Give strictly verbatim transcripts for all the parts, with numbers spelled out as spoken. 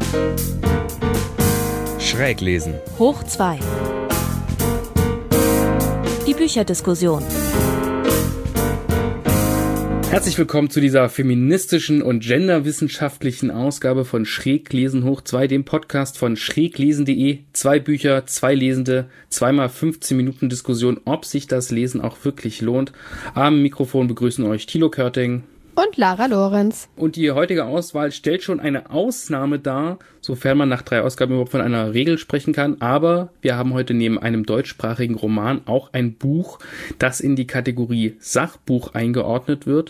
Schräglesen. Hoch zwei. Die Bücherdiskussion. Herzlich willkommen zu dieser feministischen und genderwissenschaftlichen Ausgabe von Schräglesen hoch zwei, dem Podcast von schräglesen punkt de. Zwei Bücher, zwei Lesende, zweimal fünfzehn Minuten Diskussion, ob sich das Lesen auch wirklich lohnt. Am Mikrofon begrüßen euch Thilo Körting und Lara Lorenz. Und die heutige Auswahl stellt schon eine Ausnahme dar, sofern man nach drei Ausgaben überhaupt von einer Regel sprechen kann. Aber wir haben heute neben einem deutschsprachigen Roman auch ein Buch, das in die Kategorie Sachbuch eingeordnet wird.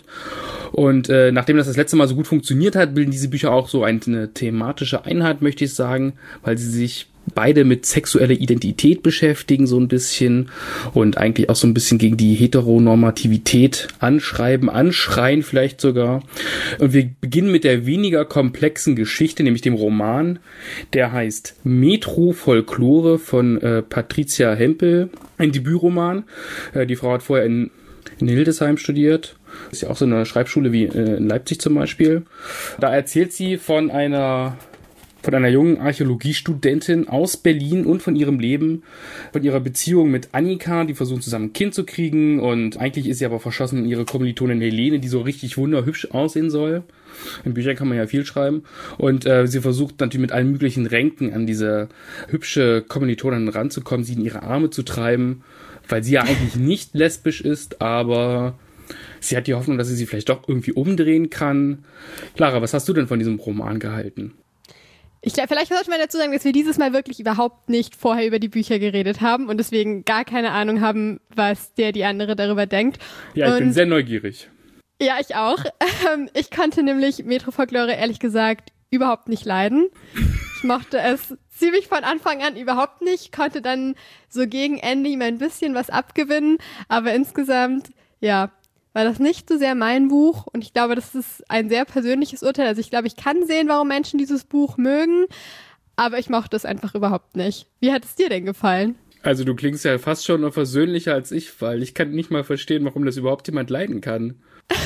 Und äh, nachdem das das letzte Mal so gut funktioniert hat, bilden diese Bücher auch so eine thematische Einheit, möchte ich sagen, weil sie sich beide mit sexueller Identität beschäftigen, so ein bisschen, und eigentlich auch so ein bisschen gegen die Heteronormativität anschreiben, anschreien vielleicht sogar. Und wir beginnen mit der weniger komplexen Geschichte, nämlich dem Roman, der heißt Metro-Folklore von äh, Patricia Hempel, ein Debütroman. Äh, die Frau hat vorher in, in Hildesheim studiert. Ist ja auch so eine Schreibschule wie äh, in Leipzig zum Beispiel. Da erzählt sie von einer von einer jungen Archäologiestudentin aus Berlin und von ihrem Leben, von ihrer Beziehung mit Annika, die versuchen zusammen ein Kind zu kriegen, und eigentlich ist sie aber verschossen in ihre Kommilitonin Helene, die so richtig wunderhübsch aussehen soll. In Büchern kann man ja viel schreiben. Und äh, sie versucht natürlich mit allen möglichen Ränken an diese hübsche Kommilitonin ranzukommen, sie in ihre Arme zu treiben, weil sie ja eigentlich nicht lesbisch ist, aber sie hat die Hoffnung, dass sie sie vielleicht doch irgendwie umdrehen kann. Clara, was hast du denn von diesem Roman gehalten? Ich glaube, vielleicht sollte man dazu sagen, dass wir dieses Mal wirklich überhaupt nicht vorher über die Bücher geredet haben und deswegen gar keine Ahnung haben, was der die andere darüber denkt. Ja, ich und, bin sehr neugierig. Ja, ich auch. Ich konnte nämlich Metro-Folklore ehrlich gesagt überhaupt nicht leiden. Ich mochte es ziemlich von Anfang an überhaupt nicht, konnte dann so gegen Ende ihm ein bisschen was abgewinnen, aber insgesamt, ja, war das nicht so sehr mein Buch, und ich glaube, das ist ein sehr persönliches Urteil. Also ich glaube, ich kann sehen, warum Menschen dieses Buch mögen, aber ich mochte es einfach überhaupt nicht. Wie hat es dir denn gefallen? Also du klingst ja fast schon noch versöhnlicher als ich, weil ich kann nicht mal verstehen, warum das überhaupt jemand leiden kann.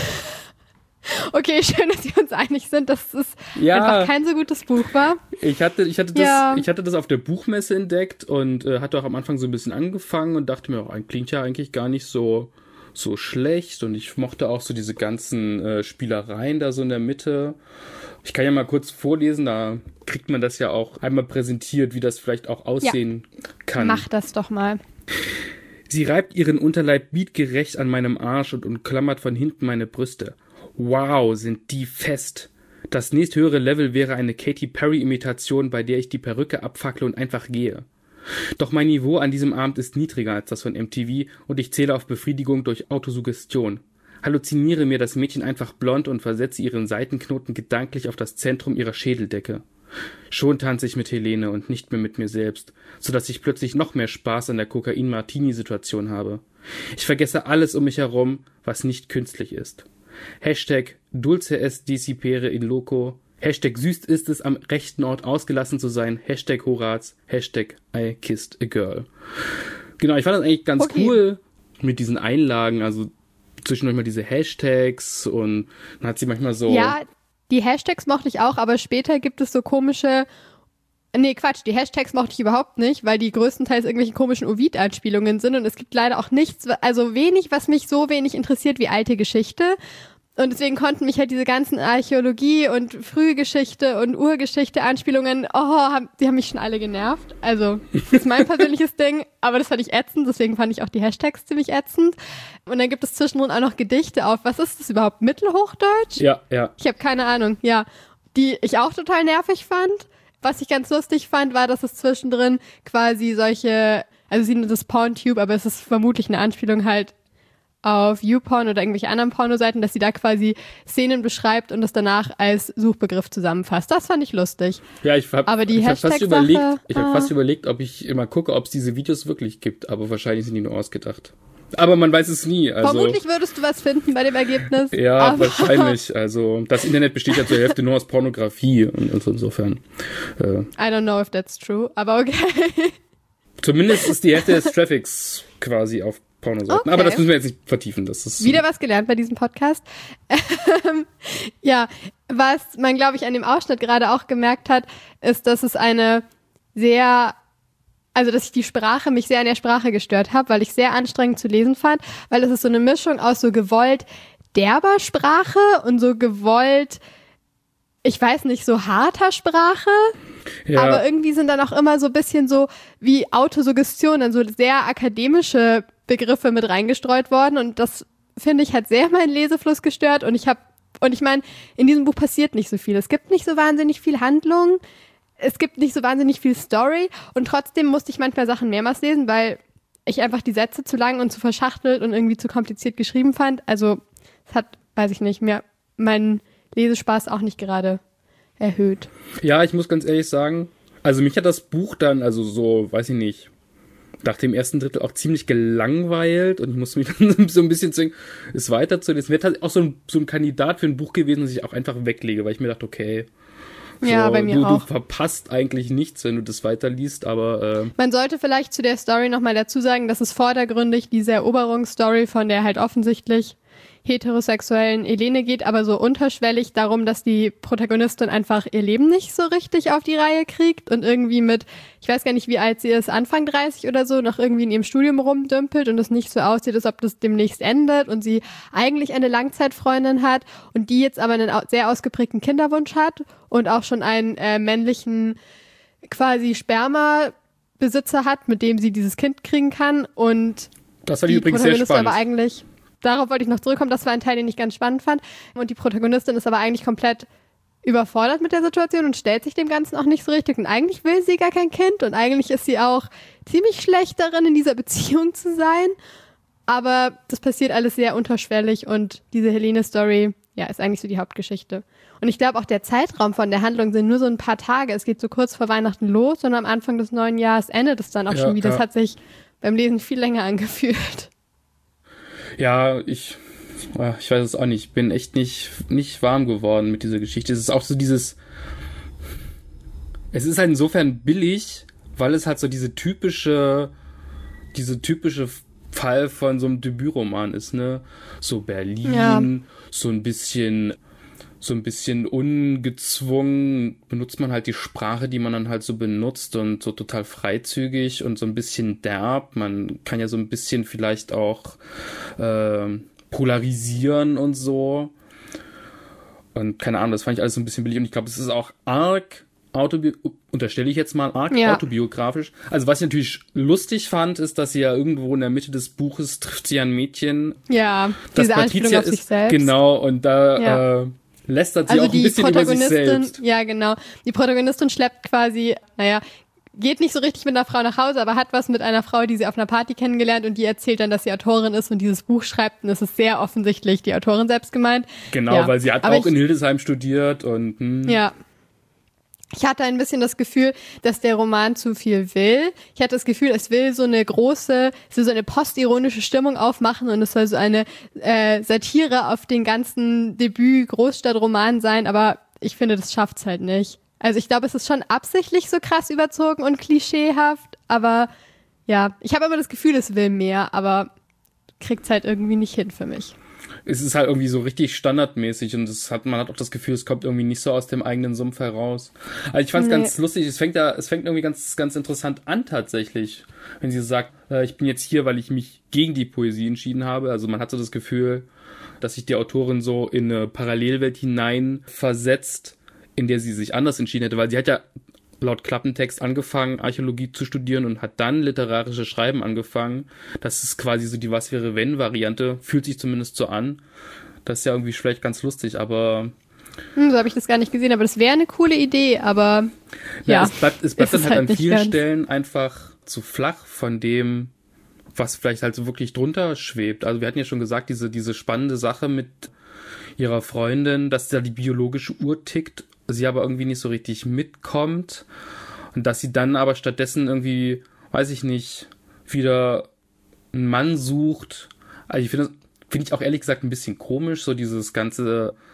Okay, schön, dass wir uns einig sind, dass es ja, einfach kein so gutes Buch war. Ich hatte, ich hatte, das, ja. ich hatte das auf der Buchmesse entdeckt und äh, hatte auch am Anfang so ein bisschen angefangen und dachte mir, oh, klingt ja eigentlich gar nicht so... so schlecht, und ich mochte auch so diese ganzen äh, Spielereien da so in der Mitte. Ich kann ja mal kurz vorlesen, da kriegt man das ja auch einmal präsentiert, wie das vielleicht auch aussehen ja. kann. Mach das doch mal. Sie reibt ihren Unterleib bietgerecht an meinem Arsch und umklammert von hinten meine Brüste. Wow, sind die fest. Das nächsthöhere Level wäre eine Katy Perry-Imitation, bei der ich die Perücke abfackle und einfach gehe. Doch mein Niveau an diesem Abend ist niedriger als das von M T V, und ich zähle auf Befriedigung durch Autosuggestion. Halluziniere mir das Mädchen einfach blond und versetze ihren Seitenknoten gedanklich auf das Zentrum ihrer Schädeldecke. Schon tanze ich mit Helene und nicht mehr mit mir selbst, sodass ich plötzlich noch mehr Spaß an der Kokain-Martini-Situation habe. Ich vergesse alles um mich herum, was nicht künstlich ist. Hashtag Dulce es disipere in loco. Hashtag süß ist es, am rechten Ort ausgelassen zu sein. Hashtag Horaz. Hashtag I kissed a girl. Genau, ich fand das eigentlich ganz okay. cool mit diesen Einlagen, also zwischendurch mal diese Hashtags, und dann hat sie manchmal so... Ja, die Hashtags mochte ich auch, aber später gibt es so komische... Nee, Quatsch, die Hashtags mochte ich überhaupt nicht, weil die größtenteils irgendwelche komischen Ovid-Anspielungen sind, und es gibt leider auch nichts, also wenig, was mich so wenig interessiert wie alte Geschichte. Und deswegen konnten mich halt diese ganzen Archäologie- und Frühgeschichte- und Urgeschichte-Anspielungen, oh, haben, die haben mich schon alle genervt. Also, das ist mein persönliches Ding, aber das fand ich ätzend, deswegen fand ich auch die Hashtags ziemlich ätzend. Und dann gibt es zwischendrin auch noch Gedichte auf, was ist das überhaupt, Mittelhochdeutsch? Ja, ja. Ich habe keine Ahnung, ja. Die ich auch total nervig fand. Was ich ganz lustig fand, war, dass es zwischendrin quasi solche, also sie nennt das PornTube, aber es ist vermutlich eine Anspielung halt auf YouPorn oder irgendwelche anderen Pornoseiten, dass sie da quasi Szenen beschreibt und das danach als Suchbegriff zusammenfasst. Das fand ich lustig. Ja, ich habe hab fast überlegt, ich habe ah. fast überlegt, ob ich immer gucke, ob es diese Videos wirklich gibt, aber wahrscheinlich sind die nur ausgedacht. Aber man weiß es nie. Also, vermutlich würdest du was finden bei dem Ergebnis. Ja, aber wahrscheinlich. Also das Internet besteht ja zur Hälfte nur aus Pornografie, und, und insofern. Äh, I don't know if that's true, aber okay. Zumindest ist die Hälfte des Traffics quasi auf Pornoseiten. Okay. Aber das müssen wir jetzt nicht vertiefen. Das ist Wieder was gelernt bei diesem Podcast. Ja, was man, glaube ich, an dem Ausschnitt gerade auch gemerkt hat, ist, dass es eine sehr, also dass ich die Sprache, mich sehr an der Sprache gestört habe, weil ich sehr anstrengend zu lesen fand, weil es ist so eine Mischung aus so gewollt derber Sprache und so gewollt, ich weiß nicht, so harter Sprache. Ja. Aber irgendwie sind dann auch immer so ein bisschen so wie Autosuggestion, dann so sehr akademische Begriffe mit reingestreut worden und das, finde ich, hat sehr meinen Lesefluss gestört und ich habe, und ich meine, in diesem Buch passiert nicht so viel. Es gibt nicht so wahnsinnig viel Handlung, es gibt nicht so wahnsinnig viel Story und trotzdem musste ich manchmal Sachen mehrmals lesen, weil ich einfach die Sätze zu lang und zu verschachtelt und irgendwie zu kompliziert geschrieben fand. Also es hat, weiß ich nicht, mir meinen Lesespaß auch nicht gerade erhöht. Ja, ich muss ganz ehrlich sagen, also mich hat das Buch dann, also so, weiß ich nicht, nach dem ersten Drittel auch ziemlich gelangweilt und ich musste mich dann so ein bisschen zwingen, es weiterzulesen. Es wäre tatsächlich auch so ein, so ein Kandidat für ein Buch gewesen, das ich auch einfach weglege, weil ich mir dachte, okay, so, ja, bei mir du, auch. du verpasst eigentlich nichts, wenn du das weiterliest, aber... Äh, Man sollte vielleicht zu der Story nochmal dazu sagen, dass es vordergründig diese Eroberungsstory von der halt offensichtlich heterosexuellen Elene geht, aber so unterschwellig darum, dass die Protagonistin einfach ihr Leben nicht so richtig auf die Reihe kriegt und irgendwie mit, ich weiß gar nicht, wie alt sie ist, Anfang dreißig oder so, noch irgendwie in ihrem Studium rumdümpelt und es nicht so aussieht, als ob das demnächst endet und sie eigentlich eine Langzeitfreundin hat und die jetzt aber einen sehr ausgeprägten Kinderwunsch hat und auch schon einen äh, männlichen quasi Spermabesitzer hat, mit dem sie dieses Kind kriegen kann und das war die die übrigens sehr Protagonistin spannend. aber eigentlich, darauf wollte ich noch zurückkommen, das war ein Teil, den ich ganz spannend fand. Und die Protagonistin ist aber eigentlich komplett überfordert mit der Situation und stellt sich dem Ganzen auch nicht so richtig. Und eigentlich will sie gar kein Kind und eigentlich ist sie auch ziemlich schlecht darin, in dieser Beziehung zu sein. Aber das passiert alles sehr unterschwellig und diese Helene-Story, ja, ist eigentlich so die Hauptgeschichte. Und ich glaube auch der Zeitraum von der Handlung sind nur so ein paar Tage. Es geht so kurz vor Weihnachten los und am Anfang des neuen Jahres endet es dann auch Ja, schon wieder. ja. Das hat sich beim Lesen viel länger angefühlt. Ja, ich, ich weiß es auch nicht. Ich bin echt nicht, nicht warm geworden mit dieser Geschichte. Es ist auch so dieses, es ist halt insofern billig, weil es halt so diese typische, diese typische Fall von so einem Debütroman ist, ne? So Berlin, Ja. so ein bisschen, so ein bisschen ungezwungen benutzt man halt die Sprache, die man dann halt so benutzt und so total freizügig und so ein bisschen derb. Man kann ja so ein bisschen vielleicht auch äh, polarisieren und so. Und keine Ahnung, das fand ich alles so ein bisschen billig und ich glaube, es ist auch arg autobi- unterstelle ich jetzt mal arg Ja. autobiografisch. Also was ich natürlich lustig fand, ist, dass sie ja irgendwo in der Mitte des Buches trifft sie ein Mädchen, Ja, das diese Anspielung Patricia auf sich ist, selbst. genau, und da Ja. äh, lästert sie Also auch ein die bisschen über sich Protagonistin, selbst. ja genau, die Protagonistin schleppt quasi, naja, geht nicht so richtig mit einer Frau nach Hause, aber hat was mit einer Frau, die sie auf einer Party kennengelernt und die erzählt dann, dass sie Autorin ist und dieses Buch schreibt und es ist sehr offensichtlich die Autorin selbst gemeint. Genau, Ja. weil sie hat Aber auch ich, in Hildesheim studiert und hm, Ja. Ich hatte ein bisschen das Gefühl, dass der Roman zu viel will. Ich hatte das Gefühl, es will so eine große, es will so eine postironische Stimmung aufmachen und es soll so eine äh, Satire auf den ganzen Debüt-Großstadtroman sein, aber ich finde, das schafft's halt nicht. Also ich glaube, es ist schon absichtlich so krass überzogen und klischeehaft, aber ja, ich habe immer das Gefühl, es will mehr, aber kriegt's halt irgendwie nicht hin für mich. es ist halt irgendwie so richtig standardmäßig und es hat, man hat auch das Gefühl, es kommt irgendwie nicht so aus dem eigenen Sumpf heraus. Also ich fand es Nee. ganz lustig, es fängt da, es fängt irgendwie ganz, ganz interessant an tatsächlich, wenn sie sagt, äh, ich bin jetzt hier, weil ich mich gegen die Poesie entschieden habe. Also man hat so das Gefühl, dass sich die Autorin so in eine Parallelwelt hinein versetzt, in der sie sich anders entschieden hätte, weil sie hat ja laut Klappentext angefangen, Archäologie zu studieren und hat dann literarische Schreiben angefangen. Das ist quasi so die Was-wäre-wenn-Variante, fühlt sich zumindest so an. Das ist ja irgendwie vielleicht ganz lustig, aber Hm, so habe ich das gar nicht gesehen, aber das wäre eine coole Idee, aber ja, ja, es bleibt, es bleibt ist dann es halt halt an nicht vielen ganz. Stellen einfach zu flach von dem, was vielleicht halt so wirklich drunter schwebt. Also wir hatten ja schon gesagt, diese, diese spannende Sache mit ihrer Freundin, dass da die biologische Uhr tickt, sie aber irgendwie nicht so richtig mitkommt und dass sie dann aber stattdessen irgendwie, weiß ich nicht, wieder einen Mann sucht. Also ich finde, finde ich auch ehrlich gesagt ein bisschen komisch, so dieses ganze,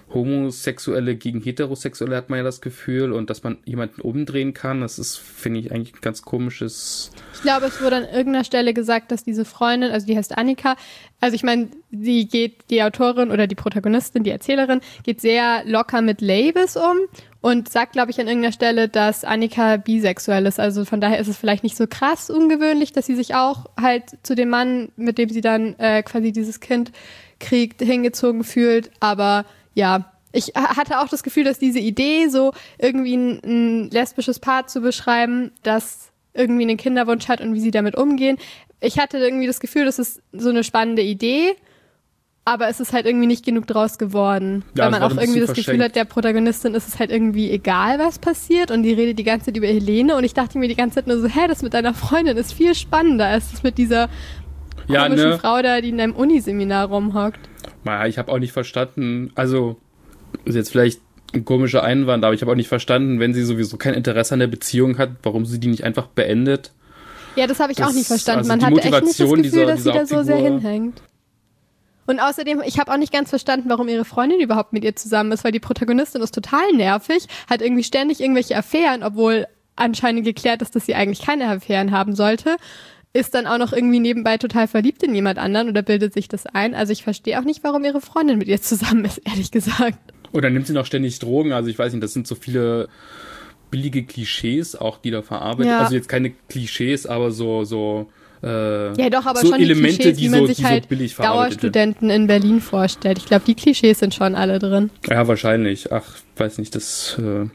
Homosexuelle gegen Heterosexuelle, hat man ja das Gefühl, und dass man jemanden umdrehen kann, das ist, finde ich, eigentlich ein ganz komisches... Ich glaube, es wurde an irgendeiner Stelle gesagt, dass diese Freundin, also die heißt Annika, also ich meine, die geht, die Autorin oder die Protagonistin, die Erzählerin, geht sehr locker mit Labels um und sagt, glaube ich, an irgendeiner Stelle, dass Annika bisexuell ist. Also von daher ist es vielleicht nicht so krass ungewöhnlich, dass sie sich auch halt zu dem Mann, mit dem sie dann äh, quasi dieses Kind kriegt, hingezogen fühlt, aber ja, ich hatte auch das Gefühl, dass diese Idee, so irgendwie ein, ein lesbisches Paar zu beschreiben, das irgendwie einen Kinderwunsch hat und wie sie damit umgehen, ich hatte irgendwie das Gefühl, das ist so eine spannende Idee, aber es ist halt irgendwie nicht genug draus geworden. Ja, weil man auch irgendwie das verschenkt. Gefühl hat, der Protagonistin ist es halt irgendwie egal, was passiert, und die redet die ganze Zeit über Helene, und ich dachte mir die ganze Zeit nur so, hä, das mit deiner Freundin ist viel spannender als das mit dieser ja, komischen ne? Frau da, die in einem Uniseminar rumhockt. Naja, ich habe auch nicht verstanden, also ist jetzt vielleicht ein komischer Einwand, aber ich habe auch nicht verstanden, wenn sie sowieso kein Interesse an der Beziehung hat, warum sie die nicht einfach beendet. Ja, das habe ich das, auch nicht verstanden. Also Man die hatte echt nicht das Gefühl, dieser, dass sie dieser da so sehr hinhängt. Und außerdem, ich habe auch nicht ganz verstanden, warum ihre Freundin überhaupt mit ihr zusammen ist, weil die Protagonistin ist total nervig, hat irgendwie ständig irgendwelche Affären, obwohl anscheinend geklärt ist, dass sie eigentlich keine Affären haben sollte. Ist dann auch noch irgendwie nebenbei total verliebt in jemand anderen oder bildet sich das ein. Also ich verstehe auch nicht, warum ihre Freundin mit ihr zusammen ist, ehrlich gesagt. Oder nimmt sie noch ständig Drogen? Also ich weiß nicht, das sind so viele billige Klischees auch, die da verarbeitet. Ja. Also jetzt keine Klischees, aber so so äh, ja doch, aber so schon Elemente, die Klischees, die wie man so, sich die halt so billig verarbeitet Dauerstudenten in Berlin vorstellt. Ich glaube, die Klischees sind schon alle drin. Ja, wahrscheinlich. Ach, weiß nicht, das... Äh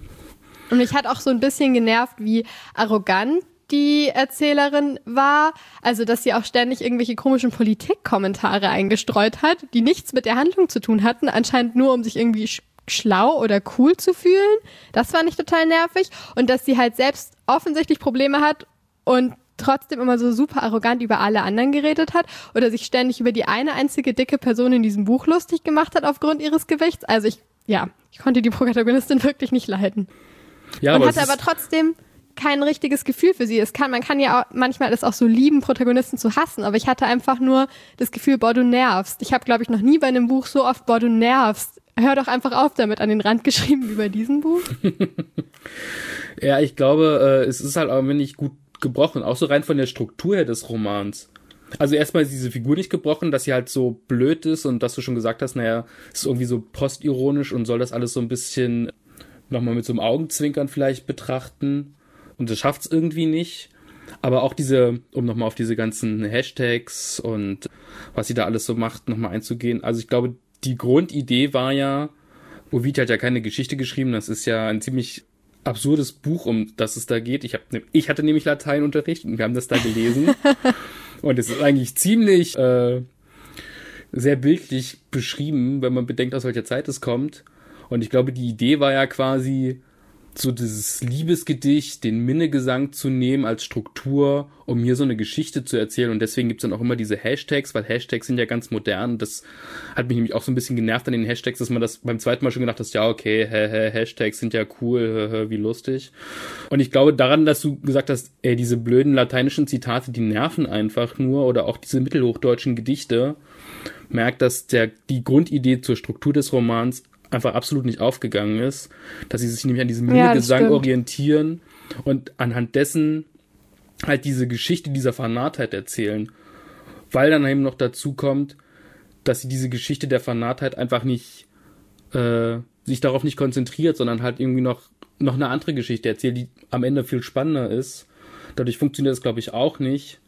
Und mich hat auch so ein bisschen genervt, wie arrogant die Erzählerin war, also dass sie auch ständig irgendwelche komischen Politikkommentare eingestreut hat, die nichts mit der Handlung zu tun hatten, anscheinend nur, um sich irgendwie sch- schlau oder cool zu fühlen. Das fand ich total nervig. Und dass sie halt selbst offensichtlich Probleme hat und trotzdem immer so super arrogant über alle anderen geredet hat oder sich ständig über die eine einzige dicke Person in diesem Buch lustig gemacht hat aufgrund ihres Gewichts. Also ich, ja, ich konnte die Protagonistin wirklich nicht leiden. Ja, und aber hatte aber trotzdem kein richtiges Gefühl für sie. Es kann, man kann ja auch, manchmal es auch so lieben, Protagonisten zu hassen, aber ich hatte einfach nur das Gefühl, boah, du nervst. Ich habe, glaube ich, noch nie bei einem Buch so oft, boah, du nervst. Hör doch einfach auf damit, an den Rand geschrieben wie bei diesem Buch. Ja, ich glaube, äh, es ist halt auch nicht gut gebrochen, auch so rein von der Struktur her des Romans. Also erstmal ist diese Figur nicht gebrochen, dass sie halt so blöd ist und dass du schon gesagt hast, naja, ist irgendwie so postironisch und soll das alles so ein bisschen nochmal mit so einem Augenzwinkern vielleicht betrachten. Und das schafft's irgendwie nicht. Aber auch diese, um nochmal auf diese ganzen Hashtags und was sie da alles so macht, nochmal einzugehen. Also ich glaube, die Grundidee war ja, Ovid hat ja keine Geschichte geschrieben, das ist ja ein ziemlich absurdes Buch, um das es da geht. Ich, hab, ich hatte nämlich Lateinunterricht und wir haben das da gelesen. Und es ist eigentlich ziemlich äh, sehr bildlich beschrieben, wenn man bedenkt, aus welcher Zeit es kommt. Und ich glaube, die Idee war ja quasi, so dieses Liebesgedicht, den Minnegesang zu nehmen als Struktur, um hier so eine Geschichte zu erzählen. Und deswegen gibt's dann auch immer diese Hashtags, weil Hashtags sind ja ganz modern. Das hat mich nämlich auch so ein bisschen genervt an den Hashtags, dass man das beim zweiten Mal schon gedacht hat, ja, okay, hä, hä, Hashtags sind ja cool, hä, hä, wie lustig. Und ich glaube daran, dass du gesagt hast, ey, diese blöden lateinischen Zitate, die nerven einfach nur, oder auch diese mittelhochdeutschen Gedichte, merkt, dass der die Grundidee zur Struktur des Romans einfach absolut nicht aufgegangen ist, dass sie sich nämlich an diesem Minnegesang ja, orientieren und anhand dessen halt diese Geschichte dieser Vernarrtheit erzählen. Weil dann eben noch dazu kommt, dass sie diese Geschichte der Vernarrtheit einfach nicht, äh, sich darauf nicht konzentriert, sondern halt irgendwie noch, noch eine andere Geschichte erzählt, die am Ende viel spannender ist. Dadurch funktioniert das, glaube ich, auch nicht.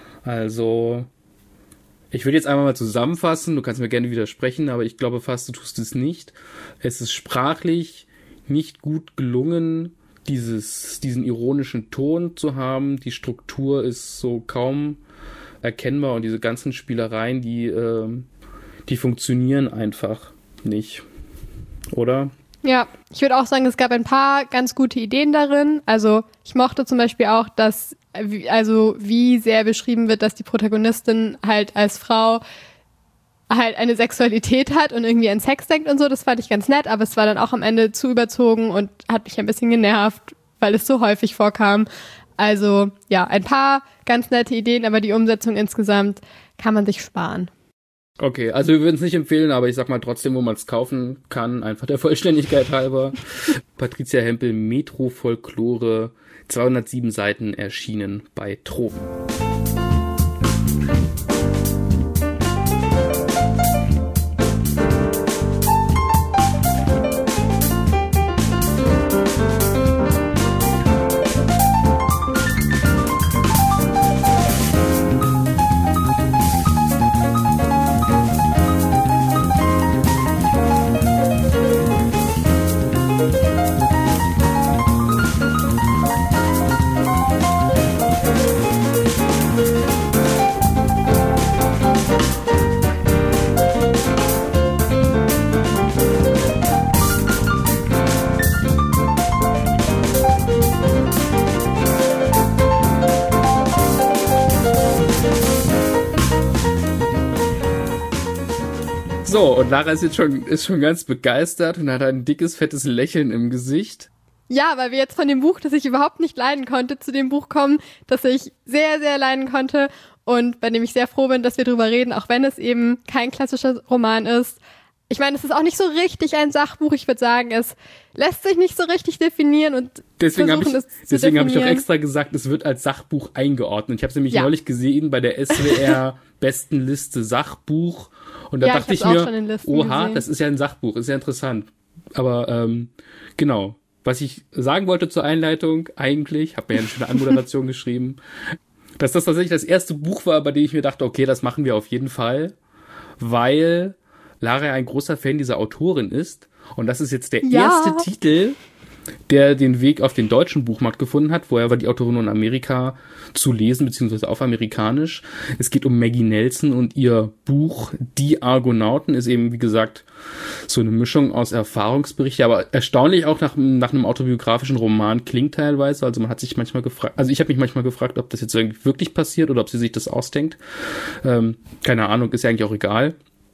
Also, ich würde jetzt einmal mal zusammenfassen, du kannst mir gerne widersprechen, aber ich glaube fast, du tust es nicht. Es ist sprachlich nicht gut gelungen, dieses, diesen ironischen Ton zu haben. Die Struktur ist so kaum erkennbar und diese ganzen Spielereien, die, äh, die funktionieren einfach nicht. Oder? Ja, ich würde auch sagen, es gab ein paar ganz gute Ideen darin. Also ich mochte zum Beispiel auch, dass, also wie sehr beschrieben wird, dass die Protagonistin halt als Frau halt eine Sexualität hat und irgendwie an Sex denkt und so. Das fand ich ganz nett, aber es war dann auch am Ende zu überzogen und hat mich ein bisschen genervt, weil es so häufig vorkam. Also ja, ein paar ganz nette Ideen, aber die Umsetzung insgesamt kann man sich sparen. Okay, also wir würden es nicht empfehlen, aber ich sag mal trotzdem, wo man es kaufen kann, einfach der Vollständigkeit halber. Patricia Hempel, Metro-Folklore, zweihundertsieben Seiten, erschienen bei Tropen. So, und Lara ist jetzt schon, ist schon ganz begeistert und hat ein dickes, fettes Lächeln im Gesicht. Ja, weil wir jetzt von dem Buch, das ich überhaupt nicht leiden konnte, zu dem Buch kommen, das ich sehr, sehr leiden konnte und bei dem ich sehr froh bin, dass wir drüber reden, auch wenn es eben kein klassischer Roman ist. Ich meine, es ist auch nicht so richtig ein Sachbuch. Ich würde sagen, es lässt sich nicht so richtig definieren und deswegen habe ich, deswegen habe ich doch definieren. extra gesagt, es wird als Sachbuch eingeordnet. Ich habe es nämlich Ja. neulich gesehen bei der S W R Bestenliste Sachbuch und da Ja, dachte ich ich, hab's mir, auch schon in Listen oha, gesehen. das ist ja ein Sachbuch, ist ja interessant. Aber ähm, genau, was ich sagen wollte zur Einleitung, eigentlich, habe mir ja eine schöne Anmoderation geschrieben, dass das tatsächlich das erste Buch war, bei dem ich mir dachte, okay, das machen wir auf jeden Fall, weil Lara ein großer Fan dieser Autorin ist. Und das ist jetzt der Ja. erste Titel, der den Weg auf den deutschen Buchmarkt gefunden hat. Vorher war die Autorin nur in Amerika zu lesen, beziehungsweise auf Amerikanisch. Es geht um Maggie Nelson und ihr Buch Die Argonauten ist eben, wie gesagt, so eine Mischung aus Erfahrungsberichte, aber erstaunlich auch nach, nach einem autobiografischen Roman klingt teilweise. Also man hat sich manchmal gefragt, also ich habe mich manchmal gefragt, ob das jetzt irgendwie wirklich passiert oder ob sie sich das ausdenkt. Ähm, keine Ahnung, ist ja eigentlich auch egal.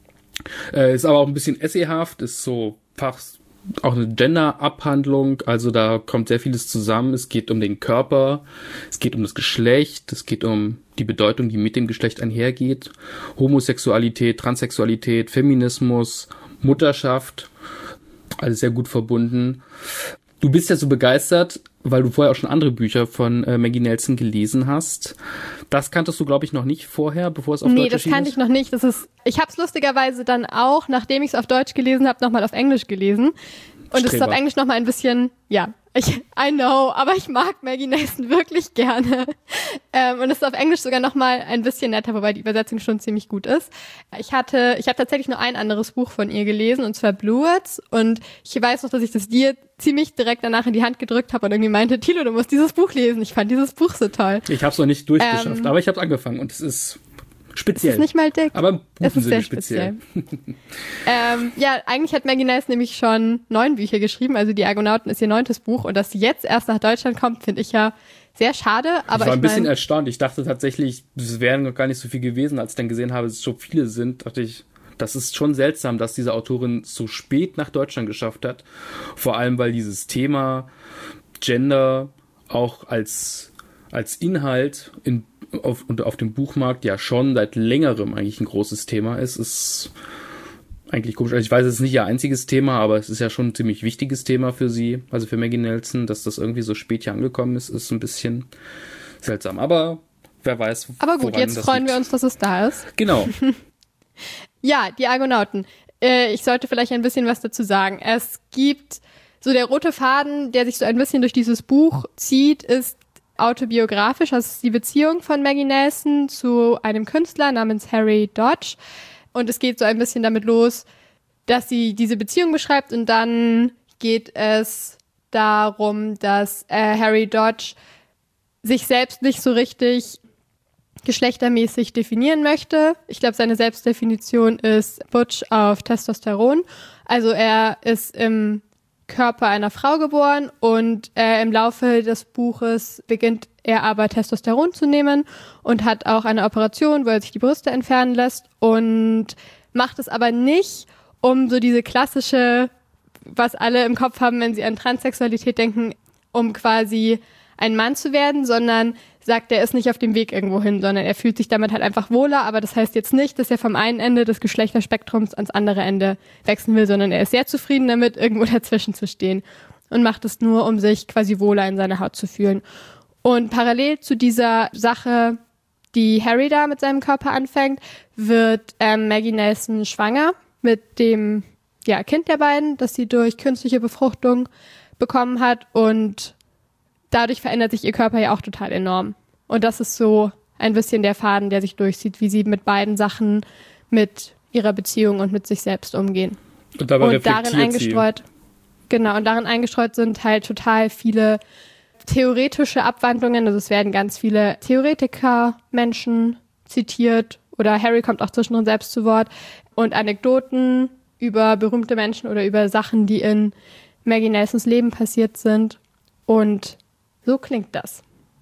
Äh, ist aber auch ein bisschen essayhaft, ist so fast auch eine Gender-Abhandlung, also da kommt sehr vieles zusammen. Es geht um den Körper, es geht um das Geschlecht, es geht um die Bedeutung, die mit dem Geschlecht einhergeht, Homosexualität, Transsexualität, Feminismus, Mutterschaft, alles sehr gut verbunden. Du bist ja so begeistert, weil du vorher auch schon andere Bücher von äh, Maggie Nelson gelesen hast. Das kanntest du, glaube ich, noch nicht vorher, bevor es auf Nee, Deutsch das erschienen kannte ist? ich noch nicht. Das ist, ich habe es lustigerweise dann auch, nachdem ich es auf Deutsch gelesen habe, nochmal auf Englisch gelesen. Und es ist auf Streber. Englisch nochmal ein bisschen, ja, ich, I know, aber ich mag Maggie Nelson wirklich gerne. Ähm, und es ist auf Englisch sogar nochmal ein bisschen netter, wobei die Übersetzung schon ziemlich gut ist. Ich hatte, ich habe tatsächlich nur ein anderes Buch von ihr gelesen, und zwar Bluets. Und ich weiß noch, dass ich das dir ziemlich direkt danach in die Hand gedrückt habe und irgendwie meinte, Thilo, du musst dieses Buch lesen. Ich fand dieses Buch so toll. Ich habe es noch nicht durchgeschafft, Ähm, aber ich habe angefangen und es ist Es speziell. ist nicht mal dick. aber im Es guten ist sehr Sinne speziell. ähm, ja, eigentlich hat Maggie Nelson nämlich schon neun Bücher geschrieben, also die Argonauten ist ihr neuntes Buch, und dass sie jetzt erst nach Deutschland kommt, finde ich ja sehr schade. Aber ich war ein ich bisschen mein, erstaunt. Ich dachte tatsächlich, es wären noch gar nicht so viel gewesen. Als ich dann gesehen habe, dass es so viele sind, dachte ich, das ist schon seltsam, dass diese Autorin so spät nach Deutschland geschafft hat. Vor allem, weil dieses Thema Gender auch als, als Inhalt in, auf, und auf dem Buchmarkt ja schon seit längerem eigentlich ein großes Thema ist. Ist eigentlich komisch. Also ich weiß, es ist nicht ihr einziges Thema, aber es ist ja schon ein ziemlich wichtiges Thema für sie, also für Maggie Nelson, dass das irgendwie so spät hier angekommen ist, ist ein bisschen seltsam. Aber wer weiß, aber gut, woran jetzt das freuen liegt. wir uns, dass es da ist. Genau. Ja, die Argonauten. Äh, ich sollte vielleicht ein bisschen was dazu sagen. Es gibt so der rote Faden, der sich so ein bisschen durch dieses Buch zieht, ist autobiografisch. Das ist die Beziehung von Maggie Nelson zu einem Künstler namens Harry Dodge. Und es geht so ein bisschen damit los, dass sie diese Beziehung beschreibt, und dann geht es darum, dass äh, Harry Dodge sich selbst nicht so richtig geschlechtermäßig definieren möchte. Ich glaube, seine Selbstdefinition ist Butch auf Testosteron. Also er ist im Körper einer Frau geboren, und äh, im Laufe des Buches beginnt er aber Testosteron zu nehmen und hat auch eine Operation, wo er sich die Brüste entfernen lässt, und macht es aber nicht, um so diese klassische, was alle im Kopf haben, wenn sie an Transsexualität denken, um quasi ein Mann zu werden, sondern sagt, er ist nicht auf dem Weg irgendwo hin, sondern er fühlt sich damit halt einfach wohler, aber das heißt jetzt nicht, dass er vom einen Ende des Geschlechterspektrums ans andere Ende wechseln will, sondern er ist sehr zufrieden damit, irgendwo dazwischen zu stehen und macht es nur, um sich quasi wohler in seiner Haut zu fühlen. Und parallel zu dieser Sache, die Harry da mit seinem Körper anfängt, wird ähm, Maggie Nelson schwanger mit dem ja, Kind der beiden, das sie durch künstliche Befruchtung bekommen hat, und dadurch verändert sich ihr Körper ja auch total enorm. Und das ist so ein bisschen der Faden, der sich durchzieht, wie sie mit beiden Sachen, mit ihrer Beziehung und mit sich selbst umgehen. Und dabei und darin eingestreut, sie. Genau, und darin eingestreut sind halt total viele theoretische Abwandlungen. Also es werden ganz viele Theoretiker, Menschen zitiert, oder Harry kommt auch zwischendrin selbst zu Wort, und Anekdoten über berühmte Menschen oder über Sachen, die in Maggie Nelsons Leben passiert sind. Und so klingt das.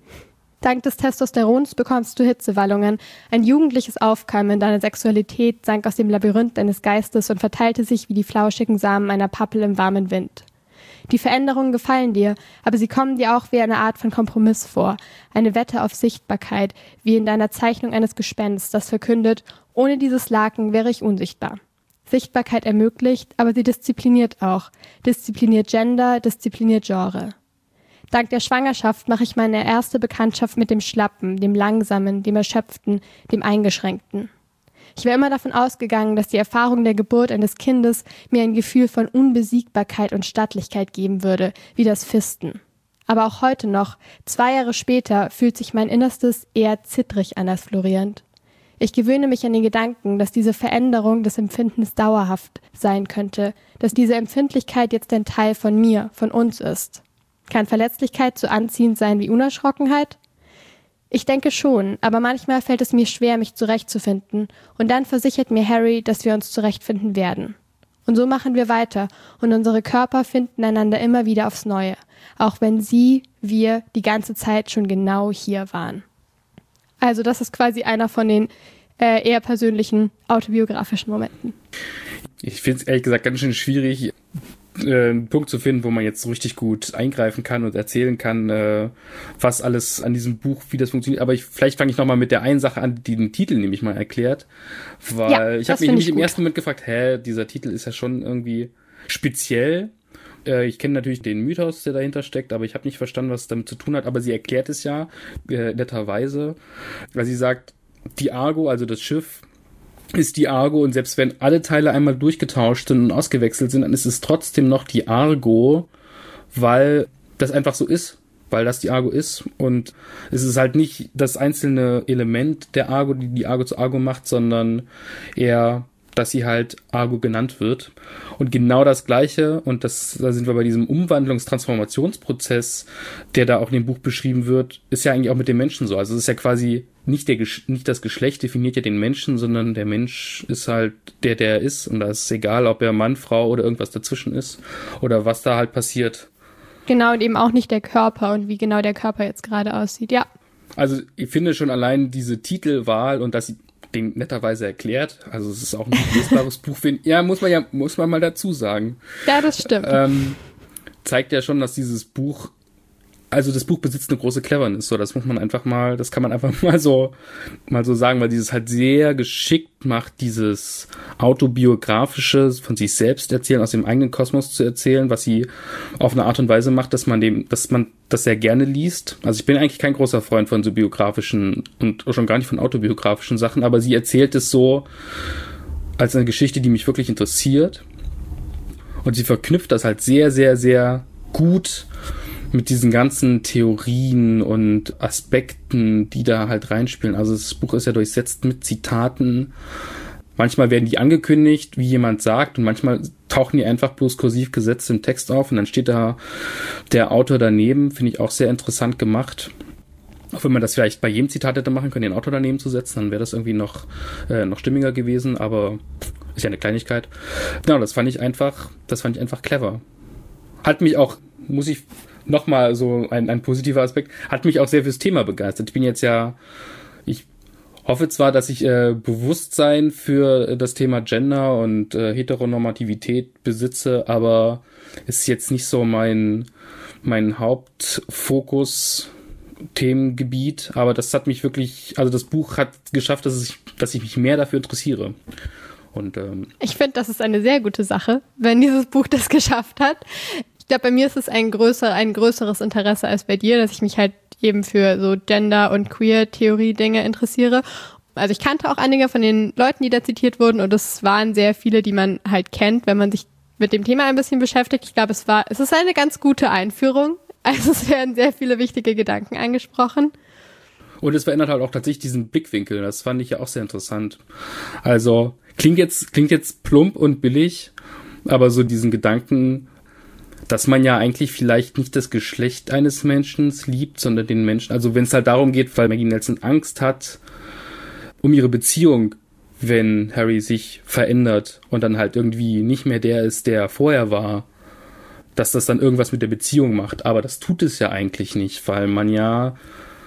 Dank des Testosterons bekommst du Hitzewallungen. Ein jugendliches Aufkeimen in deiner Sexualität sank aus dem Labyrinth deines Geistes und verteilte sich wie die flauschigen Samen einer Pappel im warmen Wind. Die Veränderungen gefallen dir, aber sie kommen dir auch wie eine Art von Kompromiss vor. Eine Wette auf Sichtbarkeit, wie in deiner Zeichnung eines Gespensts, das verkündet, ohne dieses Laken wäre ich unsichtbar. Sichtbarkeit ermöglicht, aber sie diszipliniert auch. Diszipliniert Gender, diszipliniert Genre. Dank der Schwangerschaft mache ich meine erste Bekanntschaft mit dem Schlappen, dem Langsamen, dem Erschöpften, dem Eingeschränkten. Ich war immer davon ausgegangen, dass die Erfahrung der Geburt eines Kindes mir ein Gefühl von Unbesiegbarkeit und Stattlichkeit geben würde, wie das Fisten. Aber auch heute noch, zwei Jahre später, fühlt sich mein Innerstes eher zittrig an als florierend. Ich gewöhne mich an den Gedanken, dass diese Veränderung des Empfindens dauerhaft sein könnte, dass diese Empfindlichkeit jetzt ein Teil von mir, von uns ist. Kann Verletzlichkeit so anziehend sein wie Unerschrockenheit? Ich denke schon, aber manchmal fällt es mir schwer, mich zurechtzufinden, und dann versichert mir Harry, dass wir uns zurechtfinden werden. Und so machen wir weiter, und unsere Körper finden einander immer wieder aufs Neue, auch wenn sie, wir, die ganze Zeit schon genau hier waren. Also das ist quasi einer von den äh, eher persönlichen autobiografischen Momenten. Ich finde es ehrlich gesagt ganz schön schwierig, äh, einen Punkt zu finden, wo man jetzt so richtig gut eingreifen kann und erzählen kann, äh, was alles an diesem Buch, wie das funktioniert. Aber ich, vielleicht fange ich nochmal mit der einen Sache an, die den Titel nämlich mal erklärt. Weil ja, ich habe mich nämlich im ersten Moment gefragt, hä, dieser Titel ist ja schon irgendwie speziell. Äh, ich kenne natürlich den Mythos, der dahinter steckt, aber ich habe nicht verstanden, was es damit zu tun hat. Aber sie erklärt es ja äh, netterweise, weil sie sagt, die Argo, also das Schiff, ist die Argo, und selbst wenn alle Teile einmal durchgetauscht sind und ausgewechselt sind, dann ist es trotzdem noch die Argo, weil das einfach so ist, weil das die Argo ist, und es ist halt nicht das einzelne Element der Argo, die die Argo zu Argo macht, sondern eher, dass sie halt Argo genannt wird. Und genau das Gleiche, und das, da sind wir bei diesem Umwandlungs-Transformationsprozess, der da auch in dem Buch beschrieben wird, ist ja eigentlich auch mit dem Menschen so. Also es ist ja quasi nicht der nicht das Geschlecht definiert ja den Menschen, sondern der Mensch ist halt der, der er ist. Und da ist es egal, ob er Mann, Frau oder irgendwas dazwischen ist oder was da halt passiert. Genau, und eben auch nicht der Körper und wie genau der Körper jetzt gerade aussieht, ja. Also ich finde schon allein diese Titelwahl und dass sie den netterweise erklärt, also es ist auch ein lesbares Buch, find, ja, muss man ja, muss man mal dazu sagen. Ja, das stimmt. Ähm, zeigt ja schon, dass dieses Buch, also das Buch besitzt eine große Cleverness, so, das muss man einfach mal, das kann man einfach mal so, mal so sagen, weil dieses halt sehr geschickt macht, dieses autobiografische, von sich selbst erzählen, aus dem eigenen Kosmos zu erzählen, was sie auf eine Art und Weise macht, dass man dem, dass man das sehr gerne liest. Also ich bin eigentlich kein großer Freund von so biografischen und schon gar nicht von autobiografischen Sachen, aber sie erzählt es so als eine Geschichte, die mich wirklich interessiert, und sie verknüpft das halt sehr, sehr, sehr gut mit diesen ganzen Theorien und Aspekten, die da halt reinspielen. Also das Buch ist ja durchsetzt mit Zitaten. Manchmal werden die angekündigt, wie jemand sagt, und manchmal tauchen die einfach bloß kursiv gesetzt im Text auf, und dann steht da der Autor daneben. Finde ich auch sehr interessant gemacht. Auch wenn man das vielleicht bei jedem Zitat hätte machen können, den Autor daneben zu setzen, dann wäre das irgendwie noch, äh, noch stimmiger gewesen, aber ist ja eine Kleinigkeit. Genau, das fand ich einfach, das fand ich einfach clever. Hat mich auch, muss ich nochmal so ein, ein positiver Aspekt, hat mich auch sehr fürs Thema begeistert. Ich bin jetzt ja, ich hoffe zwar, dass ich äh, Bewusstsein für das Thema Gender und äh, Heteronormativität besitze, aber es ist jetzt nicht so mein mein Hauptfokus Themengebiet, aber das hat mich wirklich, also das Buch hat geschafft, dass ich, dass ich mich mehr dafür interessiere. Und ähm, ich finde, das ist eine sehr gute Sache, wenn dieses Buch das geschafft hat. Ich glaube, bei mir ist es ein größer, ein größeres Interesse als bei dir, dass ich mich halt eben für so Gender- und Queer-Theorie-Dinge interessiere. Also ich kannte auch einige von den Leuten, die da zitiert wurden, und es waren sehr viele, die man halt kennt, wenn man sich mit dem Thema ein bisschen beschäftigt. Ich glaube, es war, es ist eine ganz gute Einführung. Also es werden sehr viele wichtige Gedanken angesprochen. Und es verändert halt auch tatsächlich diesen Blickwinkel. Das fand ich ja auch sehr interessant. Also klingt jetzt, klingt jetzt plump und billig, aber so diesen Gedanken, dass man ja eigentlich vielleicht nicht das Geschlecht eines Menschen liebt, sondern den Menschen. Also wenn es halt darum geht, weil Maggie Nelson Angst hat um ihre Beziehung, wenn Harry sich verändert und dann halt irgendwie nicht mehr der ist, der vorher war, dass das dann irgendwas mit der Beziehung macht. Aber das tut es ja eigentlich nicht, weil man ja,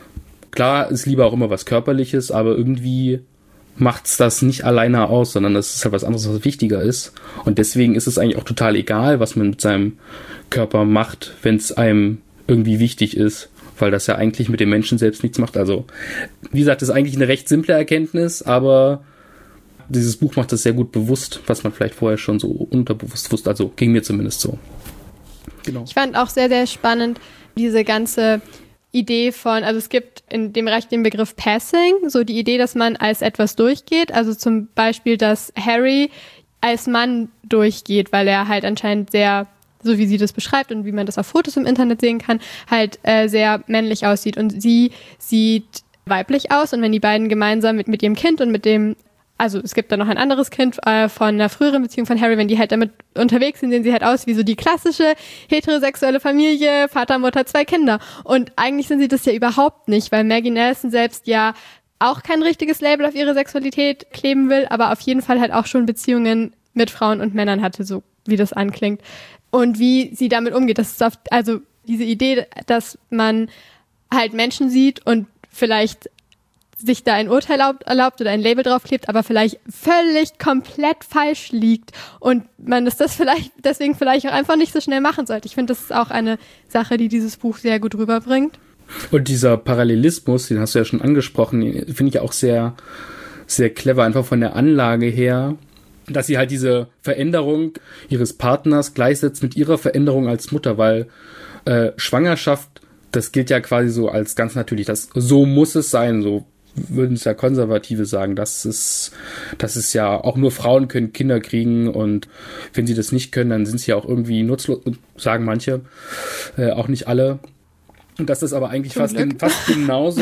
klar ist lieber auch immer was Körperliches, aber irgendwie macht's das nicht alleine aus, sondern das ist halt was anderes, was wichtiger ist. Und deswegen ist es eigentlich auch total egal, was man mit seinem Körper macht, wenn es einem irgendwie wichtig ist, weil das ja eigentlich mit dem Menschen selbst nichts macht. Also, wie gesagt, das ist eigentlich eine recht simple Erkenntnis, aber dieses Buch macht das sehr gut bewusst, was man vielleicht vorher schon so unterbewusst wusste. Also ging mir zumindest so. Genau. Ich fand auch sehr, sehr spannend diese ganze Idee von, also es gibt in dem Bereich den Begriff Passing, so die Idee, dass man als etwas durchgeht, also zum Beispiel, dass Harry als Mann durchgeht, weil er halt anscheinend sehr, so wie sie das beschreibt und wie man das auf Fotos im Internet sehen kann, halt äh, sehr männlich aussieht und sie sieht weiblich aus und wenn die beiden gemeinsam mit, mit ihrem Kind und mit dem, also es gibt da noch ein anderes Kind äh, von einer früheren Beziehung von Harry, wenn die halt damit unterwegs sind, sehen sie halt aus wie so die klassische heterosexuelle Familie, Vater, Mutter, zwei Kinder. Und eigentlich sind sie das ja überhaupt nicht, weil Maggie Nelson selbst ja auch kein richtiges Label auf ihre Sexualität kleben will, aber auf jeden Fall halt auch schon Beziehungen mit Frauen und Männern hatte, so wie das anklingt. Und wie sie damit umgeht, das ist oft, also diese Idee, dass man halt Menschen sieht und vielleicht sich da ein Urteil erlaubt, erlaubt oder ein Label draufklebt, aber vielleicht völlig komplett falsch liegt und man das, das vielleicht deswegen vielleicht auch einfach nicht so schnell machen sollte. Ich finde, das ist auch eine Sache, die dieses Buch sehr gut rüberbringt. Und dieser Parallelismus, den hast du ja schon angesprochen, finde ich auch sehr, sehr clever, einfach von der Anlage her, dass sie halt diese Veränderung ihres Partners gleichsetzt mit ihrer Veränderung als Mutter, weil äh, Schwangerschaft, das gilt ja quasi so als ganz natürlich, das, so muss es sein, so würden es ja Konservative sagen, das ist, das ist ja, auch nur Frauen können Kinder kriegen und wenn sie das nicht können, dann sind sie ja auch irgendwie nutzlos, sagen manche, äh, auch nicht alle. Und das ist aber eigentlich fast, gen, fast genauso,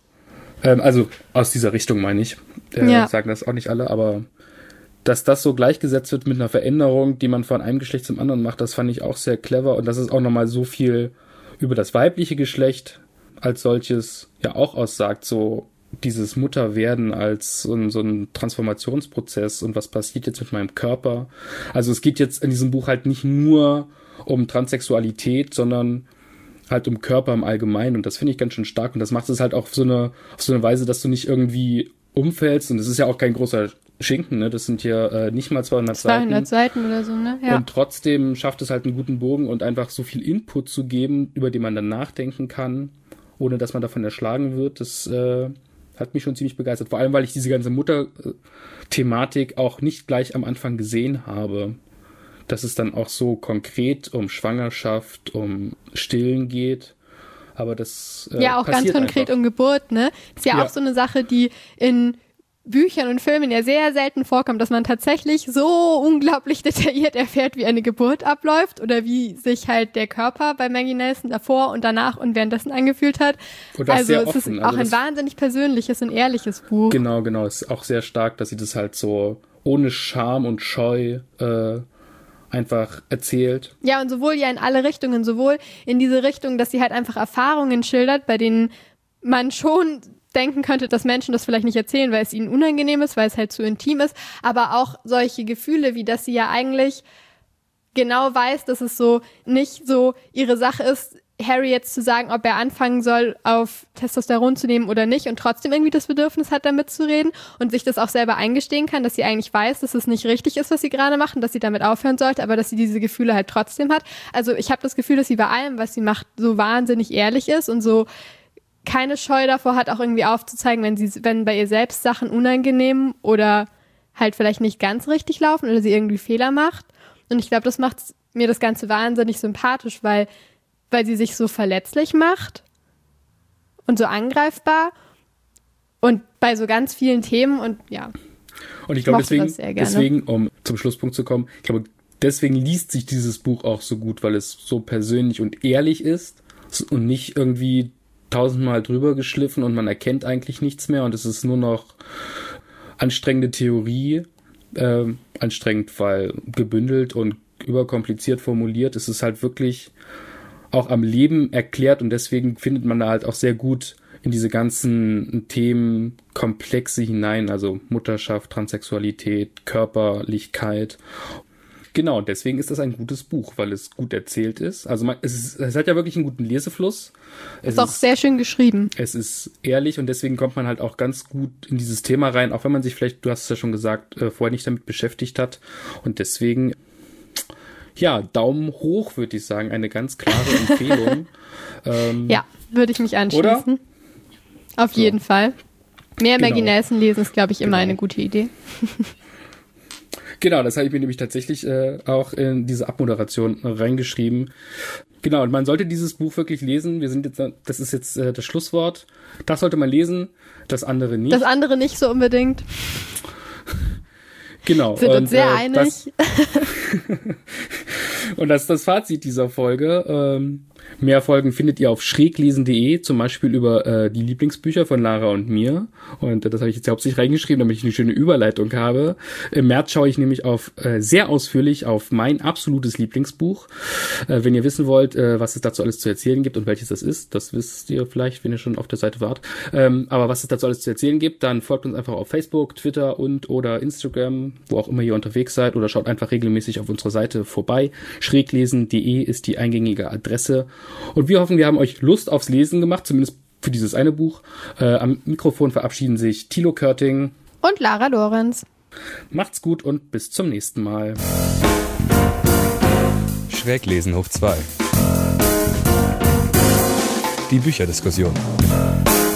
ähm, also aus dieser Richtung meine ich, äh, ja. Sagen das auch nicht alle, aber dass das so gleichgesetzt wird mit einer Veränderung, die man von einem Geschlecht zum anderen macht, das fand ich auch sehr clever und das ist auch nochmal so viel über das weibliche Geschlecht als solches ja auch aussagt, so dieses Mutterwerden als so ein, so ein Transformationsprozess und was passiert jetzt mit meinem Körper. Also es geht jetzt in diesem Buch halt nicht nur um Transsexualität, sondern halt um Körper im Allgemeinen und das finde ich ganz schön stark und das macht es halt auch auf so eine, auf so eine Weise, dass du nicht irgendwie umfällst und das ist ja auch kein großer Schinken, ne? Das sind ja äh, nicht mal zweihundert Seiten. zweihundert Seiten oder so, ne? Ja. Und trotzdem schafft es halt einen guten Bogen und einfach so viel Input zu geben, über den man dann nachdenken kann, ohne dass man davon erschlagen wird. Das äh, hat mich schon ziemlich begeistert. Vor allem, weil ich diese ganze Mutter-Thematik auch nicht gleich am Anfang gesehen habe. Dass es dann auch so konkret um Schwangerschaft, um Stillen geht. Aber das äh, ja, auch ganz konkret einfach. um Geburt, ne? Ist ja, ja auch so eine Sache, die in Büchern und Filmen ja sehr selten vorkommt, dass man tatsächlich so unglaublich detailliert erfährt, wie eine Geburt abläuft oder wie sich halt der Körper bei Maggie Nelson davor und danach und währenddessen angefühlt hat. Also es ist offen. auch also ein wahnsinnig persönliches und ehrliches Buch. Genau, genau. Es ist auch sehr stark, dass sie das halt so ohne Scham und Scheu äh, einfach erzählt. Ja, und sowohl ja in alle Richtungen, sowohl in diese Richtung, dass sie halt einfach Erfahrungen schildert, bei denen man schon denken könnte, dass Menschen das vielleicht nicht erzählen, weil es ihnen unangenehm ist, weil es halt zu intim ist, aber auch solche Gefühle, wie dass sie ja eigentlich genau weiß, dass es so nicht so ihre Sache ist, Harry jetzt zu sagen, ob er anfangen soll, auf Testosteron zu nehmen oder nicht und trotzdem irgendwie das Bedürfnis hat, damit zu reden und sich das auch selber eingestehen kann, dass sie eigentlich weiß, dass es nicht richtig ist, was sie gerade macht und dass sie damit aufhören sollte, aber dass sie diese Gefühle halt trotzdem hat. Also ich habe das Gefühl, dass sie bei allem, was sie macht, so wahnsinnig ehrlich ist und so keine Scheu davor hat, auch irgendwie aufzuzeigen, wenn sie, wenn bei ihr selbst Sachen unangenehm oder halt vielleicht nicht ganz richtig laufen oder sie irgendwie Fehler macht. Und ich glaube, das macht mir das Ganze wahnsinnig sympathisch, weil weil sie sich so verletzlich macht und so angreifbar und bei so ganz vielen Themen und ja. Und ich glaube deswegen, deswegen, um zum Schlusspunkt zu kommen, ich glaube, deswegen liest sich dieses Buch auch so gut, weil es so persönlich und ehrlich ist und nicht irgendwie tausendmal drüber geschliffen und man erkennt eigentlich nichts mehr und es ist nur noch anstrengende Theorie, äh, anstrengend, weil gebündelt und überkompliziert formuliert. Es ist halt wirklich auch am Leben erklärt und deswegen findet man da halt auch sehr gut in diese ganzen Themenkomplexe hinein, also Mutterschaft, Transsexualität, Körperlichkeit. Genau, deswegen ist das ein gutes Buch, weil es gut erzählt ist. Also man, es, ist, es hat ja wirklich einen guten Lesefluss. Es ist auch sehr schön geschrieben. Es ist ehrlich und deswegen kommt man halt auch ganz gut in dieses Thema rein, auch wenn man sich vielleicht, du hast es ja schon gesagt, äh, vorher nicht damit beschäftigt hat und deswegen ja, Daumen hoch, würde ich sagen. Eine ganz klare Empfehlung. ähm, ja, würde ich mich anschließen. Oder? Auf so. jeden Fall. Mehr Maggie Genau. Nelson lesen ist, glaube ich, immer Genau. eine gute Idee. Genau, das habe ich mir nämlich tatsächlich äh, auch in diese Abmoderation reingeschrieben. Genau, und man sollte dieses Buch wirklich lesen. Wir sind jetzt, das ist jetzt äh, das Schlusswort. Das sollte man lesen, das andere nicht. Das andere nicht so unbedingt. Genau. Sind und, uns sehr äh, einig. Das, und das ist das Fazit dieser Folge. Ähm, mehr Folgen findet ihr auf schräglesen punkt de, zum Beispiel über äh, die Lieblingsbücher von Lara und mir. Und äh, das habe ich jetzt hauptsächlich reingeschrieben, damit ich eine schöne Überleitung habe. Im März schaue ich nämlich auf äh, sehr ausführlich auf mein absolutes Lieblingsbuch. Äh, wenn ihr wissen wollt, äh, was es dazu alles zu erzählen gibt und welches das ist, das wisst ihr vielleicht, wenn ihr schon auf der Seite wart. Ähm, aber was es dazu alles zu erzählen gibt, dann folgt uns einfach auf Facebook, Twitter und oder Instagram, wo auch immer ihr unterwegs seid, oder schaut einfach regelmäßig auf unserer Seite vorbei. schräglesen punkt de ist die eingängige Adresse. Und wir hoffen, wir haben euch Lust aufs Lesen gemacht, zumindest für dieses eine Buch. Äh, am Mikrofon verabschieden sich Thilo Körting und Lara Lorenz. Macht's gut und bis zum nächsten Mal. Schräglesen hoch zwei. Die Bücherdiskussion.